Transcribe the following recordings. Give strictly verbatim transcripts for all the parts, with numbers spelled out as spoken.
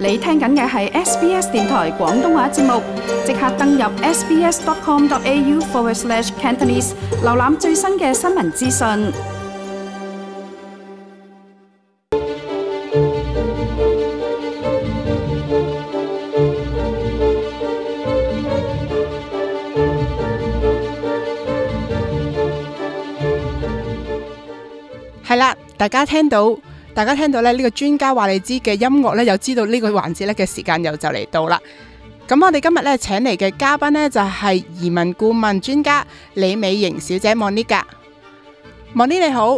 你聽緊嘅係 S B S 電台廣東話節目，即刻登入 sbs.com.au forward slash Cantonese， 瀏覽最新嘅新聞資訊。 係啦，大家聽到。大家聽到咧呢個專家話你知嘅音樂咧，又知道呢個環節咧嘅時間又就嚟到啦。咁我哋今日咧請嚟嘅嘉賓呢，就係移民顧問專家李美瑩小姐 Monique。Monique 你好，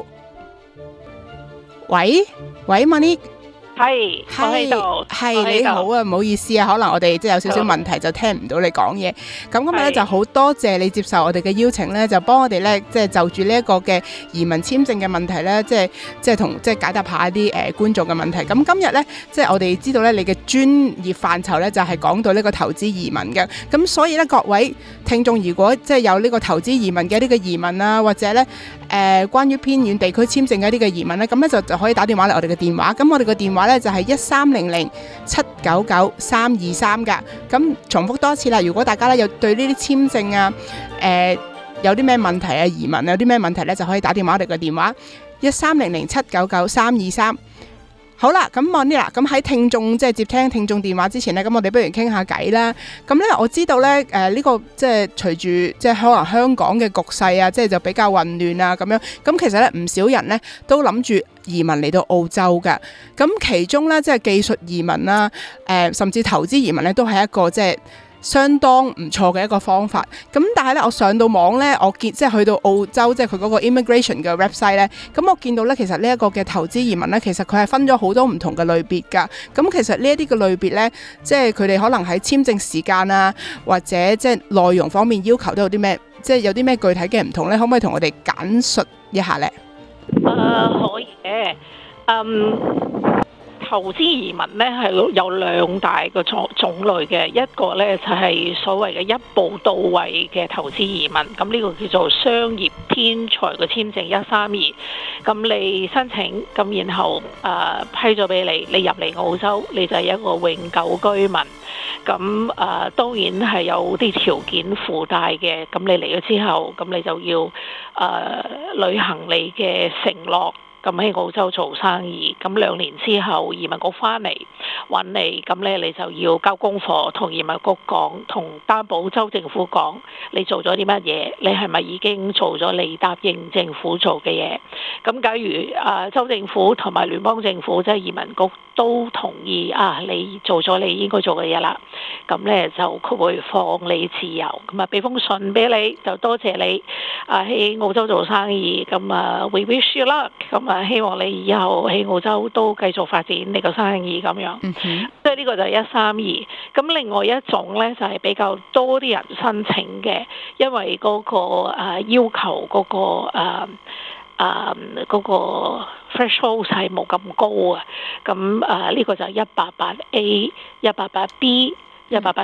喂喂 Monique。 係，我喺度。 係你好啊，唔好意思啊，可能我哋即係有少少問題就聽唔到你講嘢。咁今日咧就好多謝你接受我哋嘅邀請咧，就幫我哋咧即係就住呢一個嘅移民簽證嘅問題咧，即係即係同即係解答下一啲誒、呃、觀眾嘅問題。咁今日咧即係我哋知道咧你嘅專業範疇咧就係、是、講到呢個投資移民嘅。咁所以咧各位聽眾如果即係有呢個投資移民嘅呢個移民啊，或者咧誒、呃、關於偏遠地區簽證嘅呢個移民咧，咁咧就就可以打電話嚟我哋嘅電話。咁我哋嘅電話咧就係一三零零七九九三二三噶。咁重複多次啦，如果大家咧有對呢啲簽證啊，誒、呃、有啲咩問題啊，移民有啲咩問題咧，就可以打電話我哋嘅電話一三零零七九九三二三。好啦，咁我呢啦，咁喺聽眾即係接聽聽眾電話之前呢，咁我哋不如傾下偈啦。咁咧，我知道咧，誒、呃、呢、這個即係隨住即係可能香港嘅局勢啊，即係就比較混亂啊，咁樣。咁其實咧，唔少人咧都諗住移民嚟到澳洲㗎。咁其中咧，即係技術移民啦，誒、呃、甚至投資移民咧，都係一個即係相當唔錯嘅一個方法。咁但係咧，我上到網咧，我見即係去到澳洲，即係佢嗰個 immigration 嘅 website 咧，咁我見到咧，其實呢一個嘅投資移民咧，其實佢係分咗好多唔同嘅類別㗎。咁其實呢一啲嘅類別咧，即係佢哋可能喺簽證時間啊，或者即係內容方面要求都有啲咩，即係有啲咩具體嘅唔同咧？可唔可以同我哋簡述一下咧？ 誒、呃，可以嘅。嗯。投資移民咧係有兩大個種種類嘅，一個咧就係所謂嘅一步到位嘅投資移民，咁呢個叫做商業天才嘅簽證一三二，咁你申請，咁然後誒、呃、批咗俾你，你入嚟澳洲，你就係一個永久居民，咁誒、呃、當然係有啲條件附帶嘅，咁你嚟咗之後，咁你就要誒、呃、履行你嘅承諾。咁喺澳洲做生意，咁兩年之後移民局翻嚟揾你，咁咧你就要交功課，同移民局講，同擔保州政府講，你做咗啲乜嘢？你係咪已經做咗你答應政府做嘅嘢？咁假如啊州政府同埋聯邦政府即係移民局都同意啊，你做咗你應該做嘅嘢啦，咁咧就佢會放你自由，咁啊俾封信俾你，就多謝你啊喺澳洲做生意，咁啊 we wish you luck，咁啊希望你以後喺澳洲都繼續發展你個生意咁樣，即係呢個就係一三二。咁另外一種咧就係、是、比較多啲人申請嘅，因為嗰、那個、呃、要求嗰、那個誒。呃誒嗰個 threshold 係冇咁高啊，咁誒呢個就係一八八 A、一八八 B、一八八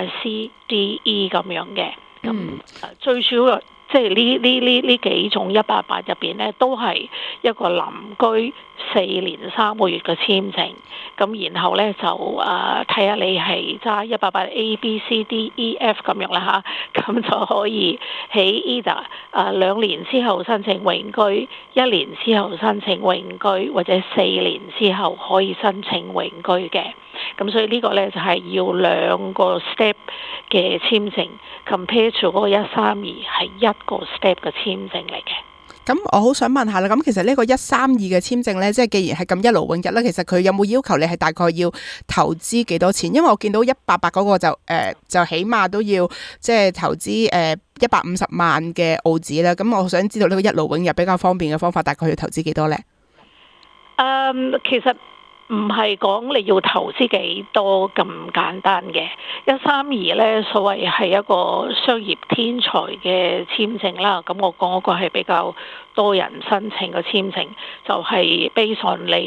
C、D、E 咁樣嘅，咁、嗯、最主要即係呢呢呢呢幾種一八八入邊咧，都係一個臨居四年三個月嘅簽證，咁然後咧就誒睇下你係揸一八八 A、B、C、D、E、F 咁樣啦嚇，咁就可以喺 either 誒兩年之後申請永居，一年之後申請永居，或者四年之後可以申請永居嘅。咁所以呢個咧就係要兩個 step 嘅簽證 ，compare to 嗰個一三二係一個 step 嘅簽證嚟嘅。 咁我好想問下啦，咁其實呢個一三二嘅簽證咧，即係既然係咁一勞永逸咧，其實佢有冇要求你係大概要投資幾多錢？因為我見到一八八嗰個就誒、呃、就起碼都要即係投資誒一百五十萬嘅澳紙啦。咁我想知道呢個一勞永逸比較方便嘅方法，大概要投資幾多咧？ 誒、um, 其實。唔係講你要投資幾多咁簡單嘅，一三二咧所謂係一個商業天才嘅簽證啦。咁我講嗰個係比較多人申請嘅簽證，就係 base on你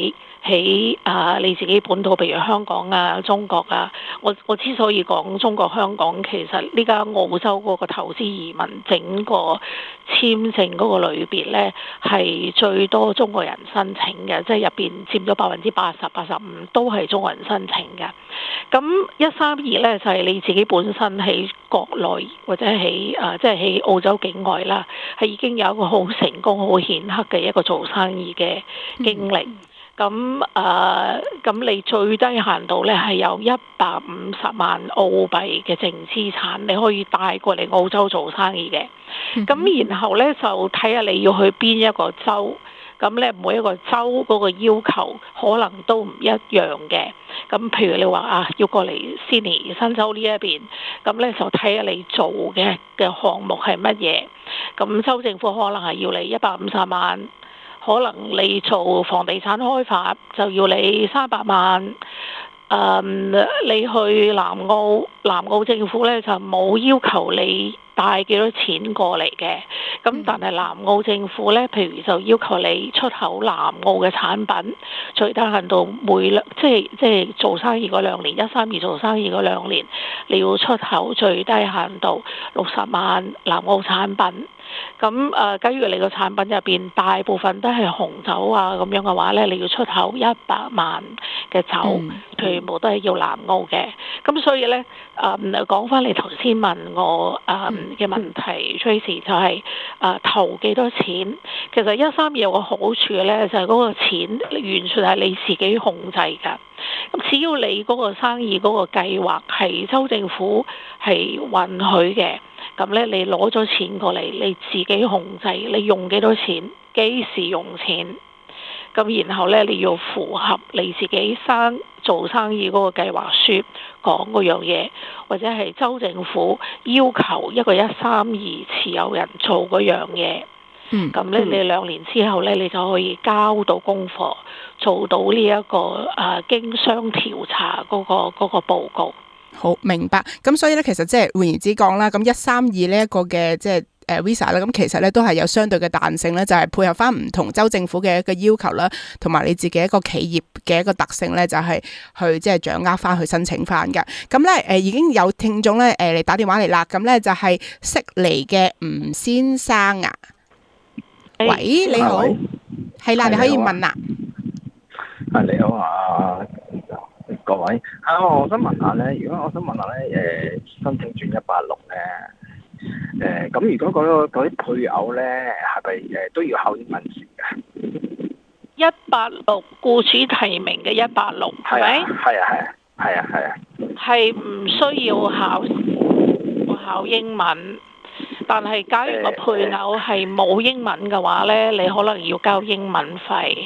喺啊你自己本土，譬如香港啊、中國啊。我我之所以講中國香港，其實呢家澳洲嗰個投資移民整個簽證嗰個類別呢，係最多中國人申請嘅，即係入邊佔咗百分之八十、八十五都係中國人申請嘅。咁一三二呢，就係你自己本身喺國內或者喺啊即係喺澳洲境外啦，係已經有一個好成功、好顯赫嘅一個做生意嘅經歷。咁誒，咁、呃、你最低限度咧係有一百五十萬澳幣嘅淨資產，你可以帶過嚟澳洲做生意嘅。咁然後咧就睇下你要去邊一個州，咁咧每一個州嗰個要求可能都唔一樣嘅。咁譬如你話啊，要過嚟悉尼新州呢一邊，咁咧就睇下你做嘅嘅項目係乜嘢。咁州政府可能係要你一百五十萬。可能你做房地產開發就要你三百萬，嗯，你去南澳，南澳政府咧就冇要求你帶幾多錢過嚟嘅，咁但係南澳政府咧，譬如就要求你出口南澳嘅產品，最低限度每兩即係即係做生意嗰兩年，一三二做生意嗰兩年，你要出口最低限度六十萬南澳產品。咁誒，假如你個產品入邊大部分都係紅酒啊咁樣嘅話咧，你要出口一百萬嘅酒，全部都係要南澳嘅。咁所以咧，誒講翻你頭先問我誒嘅問題，Tracy 就係誒投幾多錢？其實一三二有個好處咧，就係嗰個錢完全係你自己控制㗎。咁只要你嗰個生意嗰個計劃係州政府係允許嘅。咁咧，你攞咗錢過嚟，你自己控制，你用幾多錢，幾時用錢，咁然後咧，你要符合你自己生做生意嗰個計劃書講嗰樣嘢，或者係州政府要求一個一三二持有人做嗰樣嘢。嗯，咁咧，你兩年之後咧，你就可以交到功課，做到呢、這、一個誒、啊、經商調查嗰、那個嗰、那個報告。 好明白，咁所以咧，其實即係換言之講啦，咁一三二呢一個嘅即係誒 visa 咧，咁其實咧都係有相對嘅彈性咧，就係、是、配合翻唔同州政府嘅一個要求啦，同埋你自己一個企業嘅一個特性咧，就係、是、去即係掌握翻去申請翻嘅。咁咧誒已經有聽眾咧誒嚟打電話嚟啦，咁咧就係悉尼嘅吳先生啊，喂，你好，係啦，你可以問啦。 啊，你好啊。各位，啊，我想問下咧，如果我想問下咧，誒，申請轉一八六咧，誒，咁如果嗰嗰啲配偶咧，係咪誒都要考英文試㗎？ 一八六僱主提名嘅一八六，係咪？ 係啊係啊係啊係啊。 係唔需要考考英文，但係假如個配偶係冇英文嘅話咧，你可能要交英文費。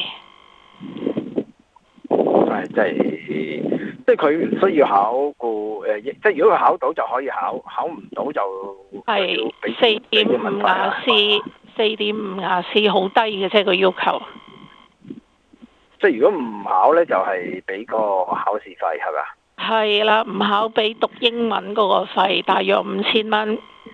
係即係。即係佢唔需要考個誒，即係如果佢考到就可以考，考唔到就係四點五雅思，四點五雅思好低嘅啫個要求。 即係如果唔考咧，就係俾個考試費係咪？ 係啦，唔考俾讀英文嗰個費，大約五千蚊。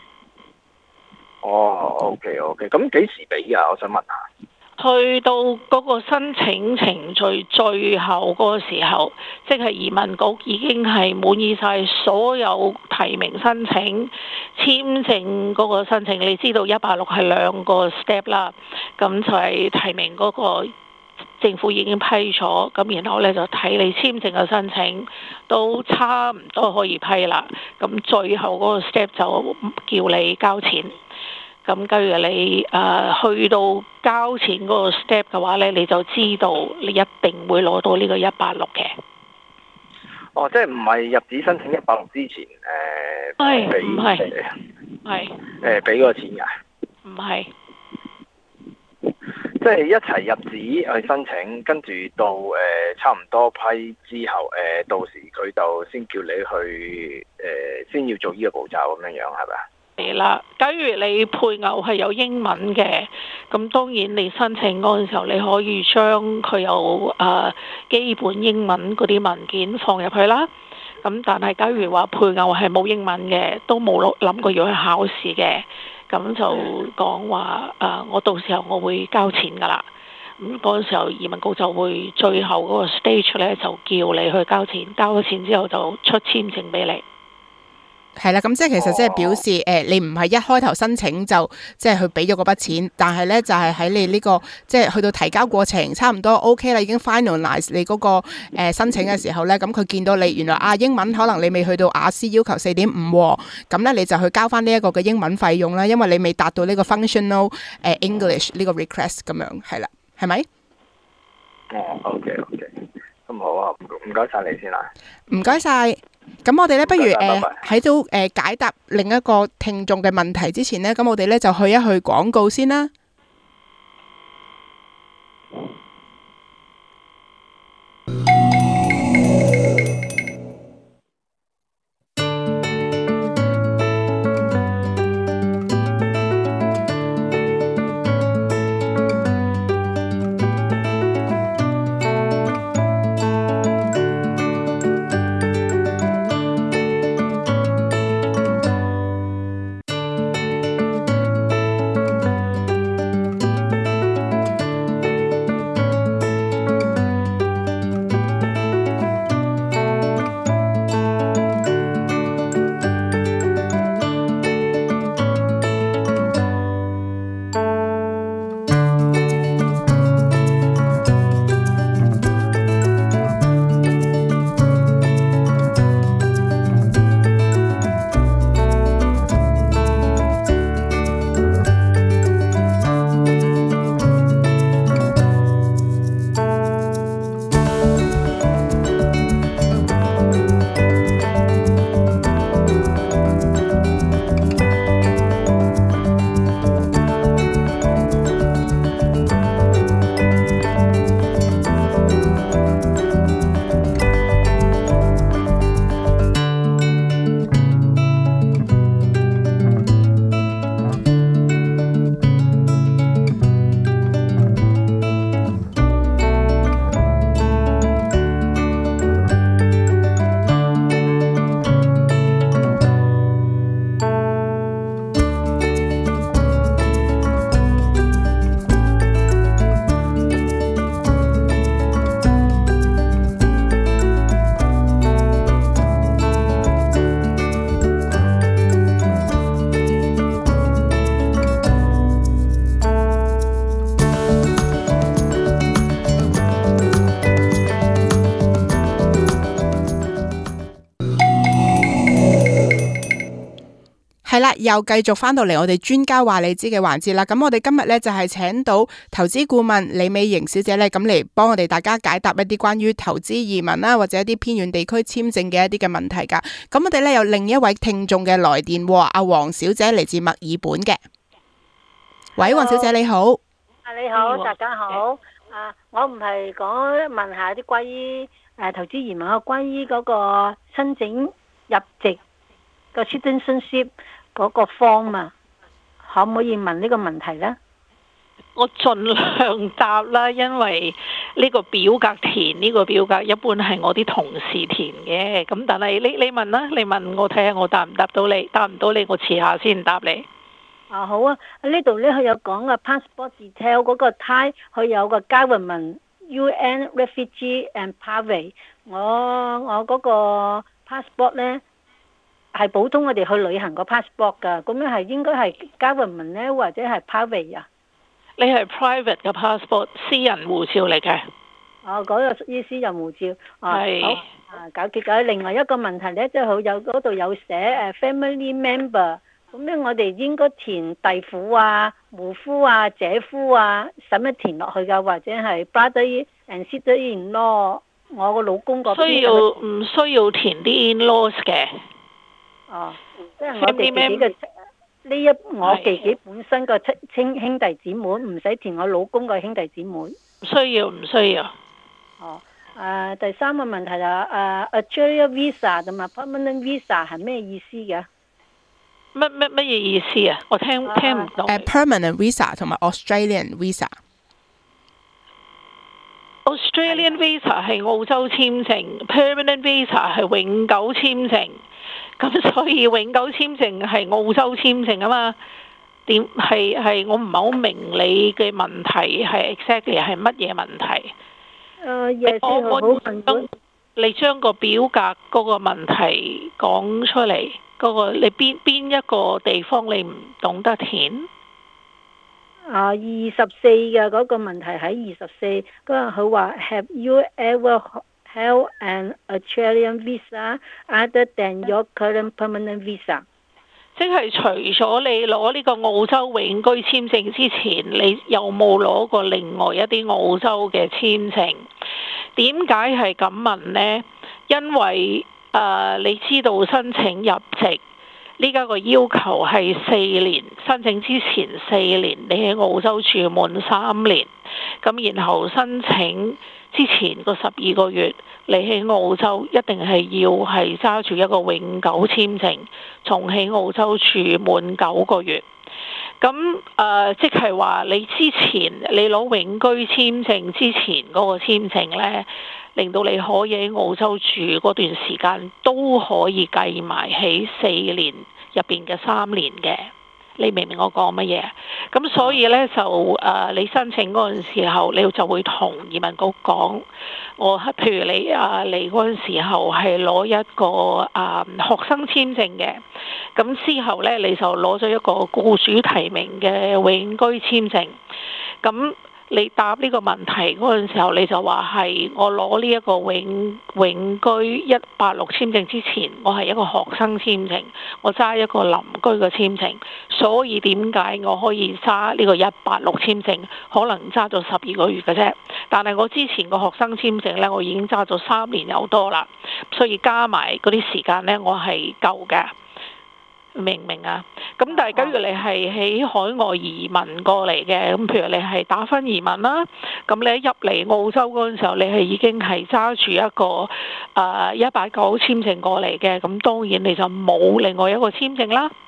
哦，OK OK，咁幾時俾啊？我想問下。 去到嗰個申請程序最後嗰個時候，即係移民局已經係滿意晒所有提名申請、簽證嗰個申請。你知道一八六係兩個 step 啦，咁就係提名嗰個政府已經批咗，咁然後咧就睇你簽證嘅申請都差唔多可以批啦。咁最後嗰個 step 就叫你交錢。咁假如你誒、呃、去到交錢嗰個 step 嘅話咧，你就知道你一定會攞到呢個一八六嘅。 哦，即係唔係入紙申請一八六之前誒俾唔係係誒俾個錢㗎？ 唔係， 即係一齊入紙去申請，跟住到誒、呃、差唔多批之後，誒、呃、到時佢就先叫你去誒、呃、先要做呢個步驟咁樣樣係咪啊？ 係啦，假如你配偶係有英文嘅，咁當然你申請嗰陣時候，你可以將佢有誒基本英文嗰啲文件放入去啦。咁但係假如話配偶係冇英文嘅，都冇諗過要去考試嘅，咁就講話誒，我到時候我會交錢㗎啦。 咁嗰陣時候移民局就會最後嗰個 stage 咧就叫你去交錢，交咗錢之後就出簽證俾你。 係啦，咁即係其實即係表示誒、呃，你唔係一開頭申請就即係去俾咗嗰筆錢，但係咧就係、是、喺你呢、這個即係去到提交過程差唔多 OK 啦，已經 finalize 你嗰、那個誒、呃、申請嘅時候咧，咁佢見到你原來啊英文可能你未去到雅思要求四點五，咁咧你就去交翻呢一個嘅英文費用啦，因為你未達到呢個 functional 誒、呃、English 呢個 request 咁樣，係啦，係咪？ 哦 ，OK OK，咁好啊，唔該晒你先啦。 唔該晒。咁我哋咧，不如誒喺度誒解答另一個聽眾嘅問題之前呢，咁我哋咧就去一去廣告先啦。係啦，又繼續翻到嚟我哋專家話你知嘅環節啦。咁我哋今日咧就係請到投資顧問李美瑩小姐咧，咁嚟幫我哋大家解答一啲關於投資移民啦，或者一啲偏遠地區簽證嘅一啲嘅問題噶。咁我哋咧有另一位聽眾嘅來電，阿黃小姐嚟自墨爾本嘅。喂，黃小姐你好。 啊你好，大家好。啊，我唔係講問下啲關於誒投資移民啊，關於嗰個申請入籍個 citizenship 嗰個 form 啊，可唔可以問呢個問題呢？ 我盡量答啦，因為呢個表格填呢個表格一般係我啲同事填嘅，咁但係你你問啦，你問我睇下我答唔答到你，答唔到你我遲下先答你。 啊好啊，呢度呢佢有講個 passport detail 嗰個 type， 佢有個 government U N refugee and private， 我我嗰個 passport 呢係普通我哋去旅行個 passport 㗎，咁樣係應該係 government 呢或者係 private 啊？ 你係 private 嘅 passport， 私人護照嚟嘅。 哦，嗰、那個屬於私人護照。 係。 好啊，解決咗另外一個問題呢，即係好有嗰度有寫誒 family member。咁樣我哋應該填弟婦啊、妹夫啊、姐夫啊，使乜填落去噶？或者係 brother and sister-in-law， 我個老公嗰邊需要唔需要填啲 in-laws 嘅？ 哦，即係我哋自己嘅呢一我自己本身個親兄弟姊妹，唔使填我老公個兄弟姊妹。唔需要，唔需要。 哦，誒、呃，第三個問題就誒 Australia visa 同埋 permanent visa 係咩意思嘅？ 乜乜乜嘢意思啊？我聽聽唔到。 誒、uh, permanent visa 同埋 Australian visa。Australian visa 係澳洲簽證 ，permanent visa 係永久簽證。咁所以永久簽證係澳洲簽證啊嘛。 點係係我唔係好明你嘅問題係 exactly 係乜嘢問題？ 誒，yes， 我我好問將你將個表格嗰個問題講出嚟，嗰、嗰個你邊邊一個地方你唔懂得填？ 啊，二十四嘅嗰個問題喺二十四，嗰個佢話 Have you ever held an Australian visa other than your current permanent visa？ 即係除咗你攞呢個澳洲永居簽證之前，你有冇攞過另外一啲澳洲嘅簽證？點解係咁問呢？因為誒、呃，你知道申請入籍呢家個要求係四年，申請之前四年你喺澳洲住滿三年，咁然後申請之前個十二個月，你喺澳洲一定係要係揸住一個永久簽證，仲喺澳洲住滿九個月。咁誒、呃，即係話你之前你攞永居簽證之前嗰個簽證呢，令到你可以喺澳洲住嗰段時間都可以計埋喺四年入邊嘅三年嘅。你明唔明我講乜嘢？咁所以呢，就誒、呃，你申請嗰陣時候，你就會同移民局講，我譬如你啊嚟嗰陣時候係攞一個啊、呃、學生簽證嘅，咁之後呢，你就攞咗一個僱主提名嘅永居簽證，咁。你答呢個問題嗰陣時候，你就話係我攞呢一個永永居一八六簽證之前，我係一個學生簽證，我揸一個臨居嘅簽證，所以點解我可以揸呢個一八六簽證？可能揸咗十二個月嘅啫，但係我之前個學生簽證呢，我已經揸咗三年有多啦，所以加埋嗰啲時間呢，我係夠嘅。明唔明啊？咁但係假如你係喺海外移民過嚟嘅，咁譬如你係打分移民啦，咁你一入嚟澳洲嗰陣時候，你係已經係揸住一個誒一八九簽證過嚟嘅，咁當然你就冇另外一個簽證啦。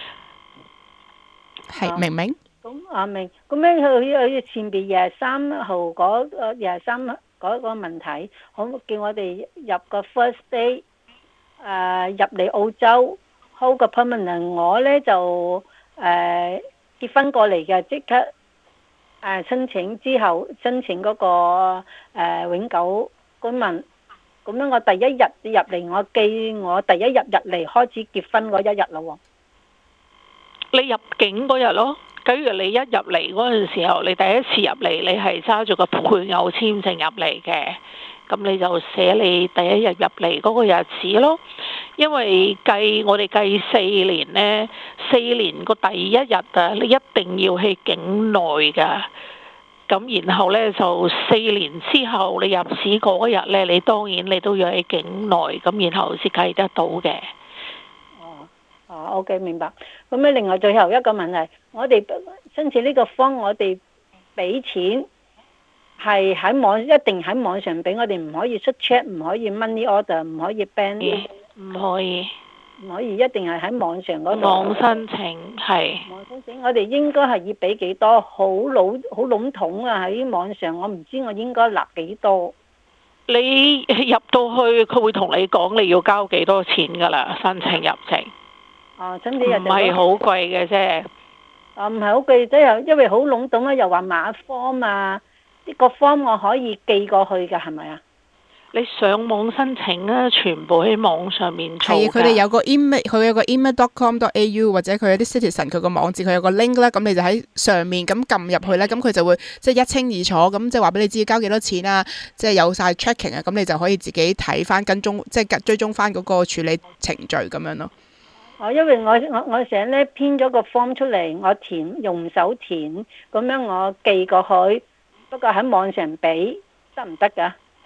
係明唔明？ 咁啊明，咁樣佢佢前邊廿三號嗰個廿三嗰個問題，可唔可以叫我哋入個 first day 誒入嚟澳洲？hold 個 permanent， 我咧就誒、呃、結婚過嚟嘅，即刻誒、呃、申請之後申請嗰、那個、呃、永久居民。咁樣我第一日入嚟，我記我第一日入嚟開始結婚嗰一日咯。 你入境嗰日咯，假如你一入嚟嗰陣時候，你第一次入嚟，你係揸住個配偶簽證入嚟嘅。咁你就寫你第一日入嚟嗰個日子咯，因為計我哋計四年呢，四年個第一日啊，你一定要喺境內㗎。咁然後呢，就四年之後你入市嗰日呢，你當然你都要喺境內，咁然後先計得到嘅。 哦，哦 OK 明白。咁咧，另外最後一個問題，我哋申請呢個方，我哋俾錢。係喺網一定喺網上俾我哋，唔可以出 check， 唔可以 money order， 唔可以 bank， 唔可以， 唔可以，一定係喺網上嗰度。 網申請係。 網申請，我哋應該係要俾幾多？好老好籠統啊！喺網上，我唔知我應該納幾多。 你入到去，佢會同你講你要交幾多錢㗎啦，申請入籍。 哦，申請入籍。 唔係好貴嘅啫。 啊，唔係好貴，即係因為好籠統啊，又話碼 form 啊。呢個 form 我可以寄過去㗎，係咪啊？ 你上網申請啊，全部喺網上面做㗎。 係，佢哋有個 email，佢有個 email dot com dot a u 或者佢有啲 citizen 佢個網址，佢有個 link 啦，咁你就喺上面咁撳入去咧，咁佢就會即係一清二楚，咁即係話俾你知交幾多錢啊，即係有晒 tracking 啊，咁你就可以自己睇翻跟蹤，即係追蹤翻嗰個處理程序咁樣咯。 哦，因為我我我成日咧編咗個 form 出嚟，我填用手填，咁樣我寄過去。不過喺網上俾得唔得㗎？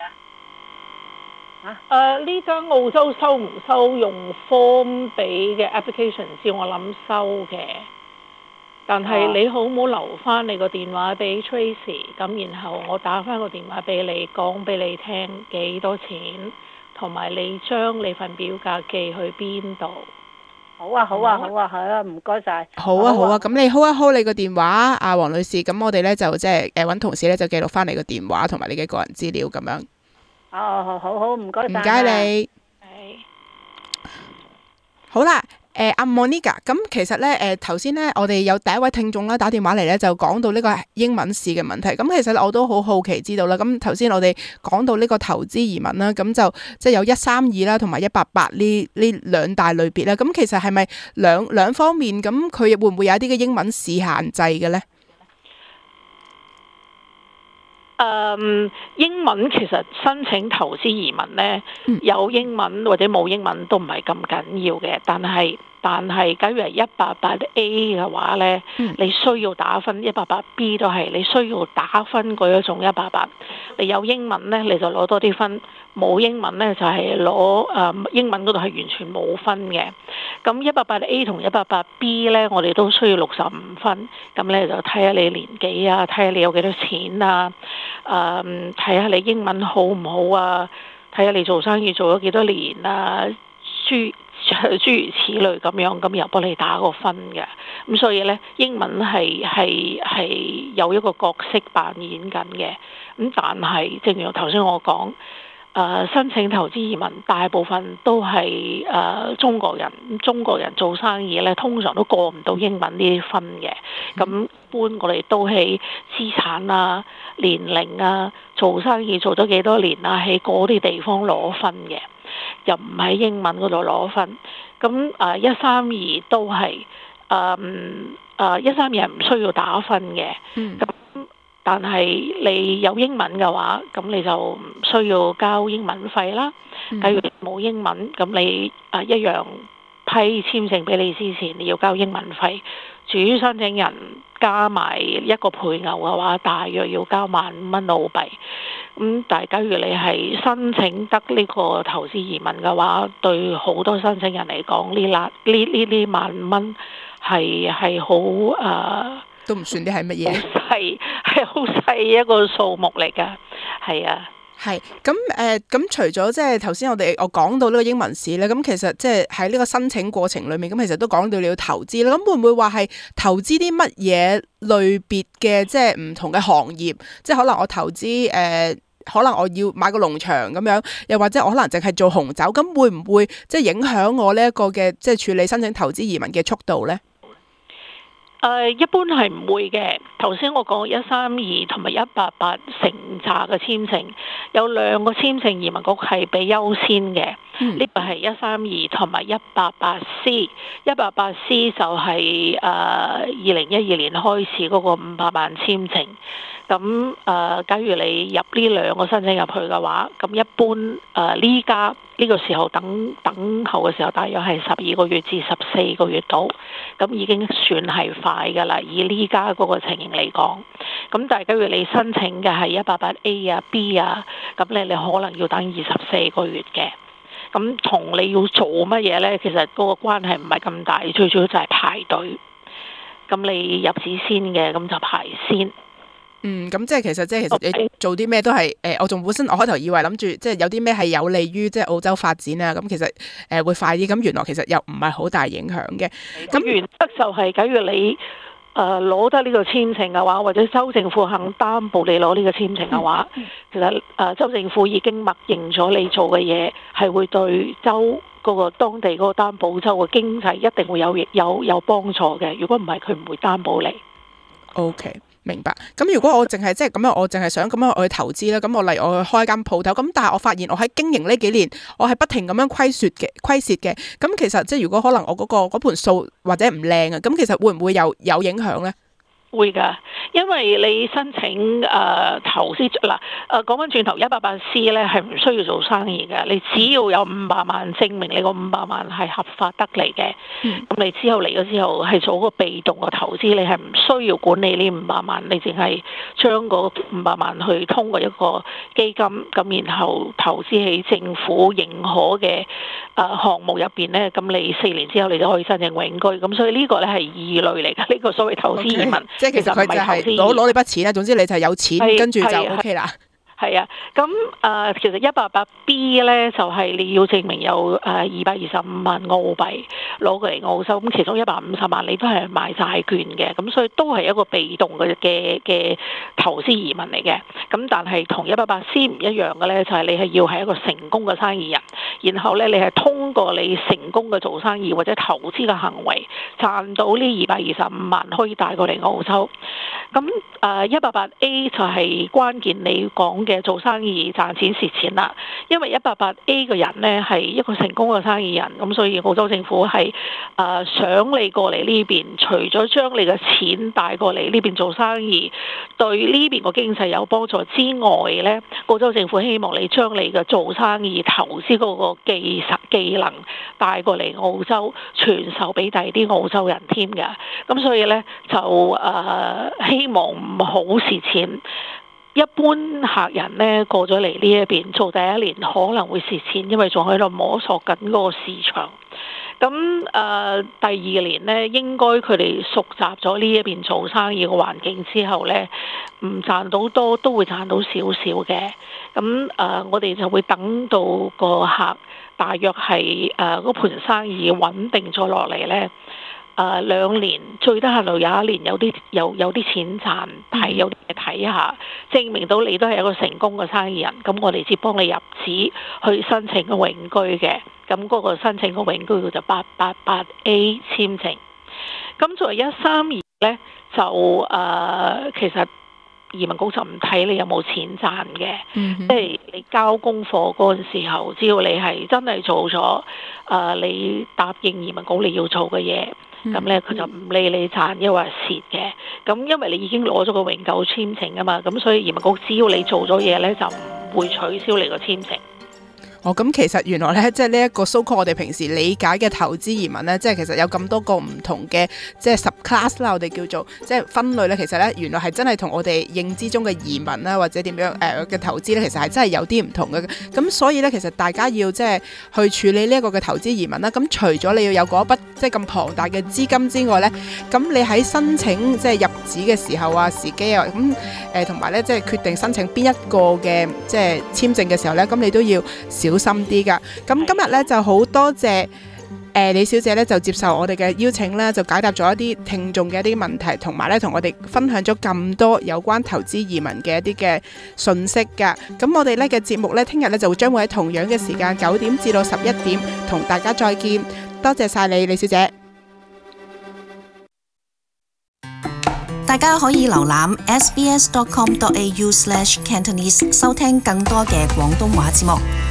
啊？ 誒，呢間澳洲收唔收用 form 俾嘅 application 先？我諗收嘅，但係你好唔好留翻你個電話俾 Tracy， 咁然後我打翻個電話俾你，講俾你聽幾多錢，同埋你將你份表格寄去邊度？ 好啊，好啊，好啊，係啊，唔該晒。 好啊，好啊，咁你 hold 一 hold 你個電話，阿黃女士，咁我哋咧就即係誒揾同事咧就記錄翻你個電話同埋你嘅個人資料咁樣。 哦，好好，唔該晒。 唔該你。 係。 好啦。 誒阿 Monica，咁其實咧誒頭先咧我哋有第一位聽眾啦打電話嚟咧就講到呢個英文試嘅問題，咁其實我都好好奇知道啦。咁頭先我哋講到呢個投資移民啦，咁就即係有一三二啦同埋一八八呢呢兩大類別啦。咁其實係咪兩兩方面咁佢會唔會有一啲嘅英文試限制嘅咧？ 誒、um, 英文其實申請投資移民呢，嗯、有英文或者冇英文都唔係咁緊要嘅，但係但係假如係一八八 A 嘅話呢，嗯、你需要打分，一八八 B 都係你需要打分嗰一種一八八。你有英文呢，你就攞多啲分；冇英文呢，就係攞誒英文嗰度係完全冇分嘅。咁一八八 A 同一八八 B 呢，我哋都需要六十五分。咁咧就睇下你年紀啊，睇下你有幾多錢啊，誒睇下你英文好唔好啊，睇下你做生意做咗幾多年啊，諸諸如此類咁樣，咁又幫你打個分嘅。咁所以咧，英文係係係有一個角色扮演緊嘅。咁但係正如頭先我講，誒、呃、申請投資移民大部分都係誒、呃、中國人，中國人做生意咧通常都過唔到英文呢啲分嘅。咁一般我哋都喺資產啊、年齡啊、做生意做咗幾多年啊，喺嗰啲地方攞分嘅，又唔喺英文嗰度攞分。咁誒一三二都係誒誒一三二係唔需要打分嘅。咁、嗯、但係你有英文嘅話，咁你就唔需要交英文費啦。假如冇英文，咁你誒一樣批簽證俾你之前，你要交英文費。至於申請人加埋一個配偶嘅話，大約要交萬五蚊澳幣。咁但係假如你係申請得呢個投資移民嘅話，對好多申請人嚟講，呢啦呢呢呢萬五蚊係係好誒， 都唔算啲係乜嘢， 係係好細一個數目嚟㗎，係啊。 係咁誒，咁、呃、除咗即係頭先我哋我講到呢個英文試咧，咁其實即係喺呢個申請過程裏面，咁其實都講到你要投資啦。咁會唔會話係投資啲乜嘢類別嘅即係唔同嘅行業？即係可能我投資誒、呃，可能我要買個農場咁樣，又或者我可能淨係做紅酒，咁會唔會即係影響我呢一個嘅即係處理申請投資移民嘅速度咧？ 誒、uh, 一般係唔會嘅。頭先我講一三二同埋一八八成紮嘅簽證，有兩個簽證移民局係俾優先嘅。呢、嗯、個係一三二同埋一八八 C。一八八 C 就係誒二零一二年開始嗰個五百萬簽證。咁誒、呃，假如你入呢兩個申請入去嘅話，咁一般誒呢家呢個時候等等候嘅時候，大約係十二個月至十四個月到，咁已經算係快㗎啦。以呢家嗰個情形嚟講，咁但係假如你申請嘅係一八八 A 啊 B 啊，咁你你可能要等二十四個月嘅。咁同你要做乜嘢呢？其實嗰個關係唔係咁大，最主要就係排隊。咁你入紙先嘅，咁就排先。 嗯，咁即係其實即係其實你做啲咩都係誒、呃，我仲本身我開頭以為諗住即係有啲咩係有利於即係澳洲發展啊，咁其實誒、呃、會快啲，咁原來其實又唔係好大影響嘅。咁原則就係、是，假如你誒攞、呃、得呢個簽證嘅話，或者州政府肯擔保你攞呢個簽證嘅話，嗯、其實誒、呃、州政府已經默認咗你做嘅嘢係會對州嗰個當地嗰個擔保州嘅經濟一定會有有有幫助嘅。如果唔係，佢唔會擔保你。 OK。明白，咁如果我淨係即係咁樣，我淨係想咁樣我去投資啦。咁我例如我去開間鋪頭，咁但係我發現我喺經營呢幾年，我係不停咁樣虧蝕嘅，虧蝕嘅。咁其實即係如果可能我嗰、嗰個嗰盤數或者唔靚啊，咁其實會唔會有有影響咧？ 會㗎，因為你申請誒、呃、投資嗱誒講翻轉頭，一八八 C 咧係唔需要做生意嘅，你只要有五百萬證明你個五百萬係合法得嚟嘅，咁、嗯、你之後嚟咗之後係做個被動嘅投資，你係唔需要管理呢五百萬，你淨係將嗰五百萬去通過一個基金，咁然後投資喺政府認可嘅誒、呃、項目入邊咧，咁你四年之後你就可以申請永居，咁所以呢個咧係異類嚟㗎，呢、這個所謂投資移民。Okay. 即係其實佢就係攞攞你筆錢啦，總之你就係有錢，跟住就 O K 啦。 係啊，咁誒、呃、其實一八八 B 咧就係、是、你要證明有誒二百二十五萬澳幣攞過嚟澳洲，咁其中一百五十萬你都係買債券嘅，咁所以都係一個被動嘅嘅嘅投資移民嚟嘅。咁但係同一八八 C 唔一樣嘅咧，就係、是、你係要係一個成功嘅生意人， 然後咧你係通過你成功嘅做生意或者投資嘅行為賺到呢二百二十五萬，可以帶過嚟澳洲。咁誒一八八 A 就係關鍵你講嘅做生意賺錢蝕錢啦，因為一八八 A 嘅人呢係一個成功嘅生意人，咁所以澳洲政府係誒、呃、想你過嚟呢邊，除咗將你嘅錢帶過嚟呢邊做生意，對呢邊個經濟有幫助之外呢，澳洲政府希望你將你嘅做生意投資嗰個技術技能帶過嚟澳洲，傳授俾第二啲澳洲人添嘅。咁所以呢，就誒、呃、希望唔好蝕錢。一般客人呢過咗嚟呢一邊做第一年可能會蝕錢，因為仲喺度摸索緊嗰個市場。咁誒、呃、第二年呢，應該佢哋熟習咗呢一邊做生意嘅環境之後呢，唔賺到多都會賺到少少嘅。咁誒、呃、我哋就會等到個客大約係誒嗰盤生意穩定咗落嚟呢。誒、呃、兩年最低限度有一年有啲有有啲錢賺，睇有啲嘢睇下，證明到你都係一個成功嘅生意人。咁我哋至幫你入紙去申請個永居嘅。咁嗰個申請個永居就八八八 A 簽證。咁作為一三二呢，就誒、呃、其實移民局就唔睇你有冇錢賺嘅，即係、mm hmm. 你交功課嗰陣時候，只要你係真係做咗誒、呃、你答應移民局你要做嘅嘢。咁咧佢就唔理你賺抑或蝕嘅，咁因為你已經攞咗個永久簽證啊嘛，咁所以移民局只要你做咗嘢咧，就唔會取消你個簽證。 哦，咁其實原來咧，即係呢一個 so called 我哋平時理解嘅投資移民咧，即係其實有咁多個唔同嘅即係 subclass 啦，我哋叫做即係分類咧。其實咧，原來係真係同我哋認知中嘅移民啦，或者點樣誒嘅、呃、投資咧，其實係真係有啲唔同嘅。咁所以咧，其實大家要即係去處理呢一個嘅投資移民啦。咁除咗你要有嗰一筆即係咁龐大嘅資金之外咧，咁你喺申請即係入紙嘅時候啊、時機啊，咁誒同埋咧即係決定申請邊一個嘅即係簽證嘅時候咧，咁你都要小心啲噶。咁今日咧就好多謝誒、呃、李小姐咧就接受我哋嘅邀請咧，就解答咗一啲聽眾嘅一啲問題，同埋咧同我哋分享咗咁多有關投資移民嘅一啲嘅信息噶。咁我哋咧嘅節目咧，聽日咧就會將會喺同樣嘅時間九點至到十一點同大家再見。多謝晒你，李小姐。 大家可以瀏覽 s b s dot com dot a u slash cantonese 收聽更多嘅廣東話節目。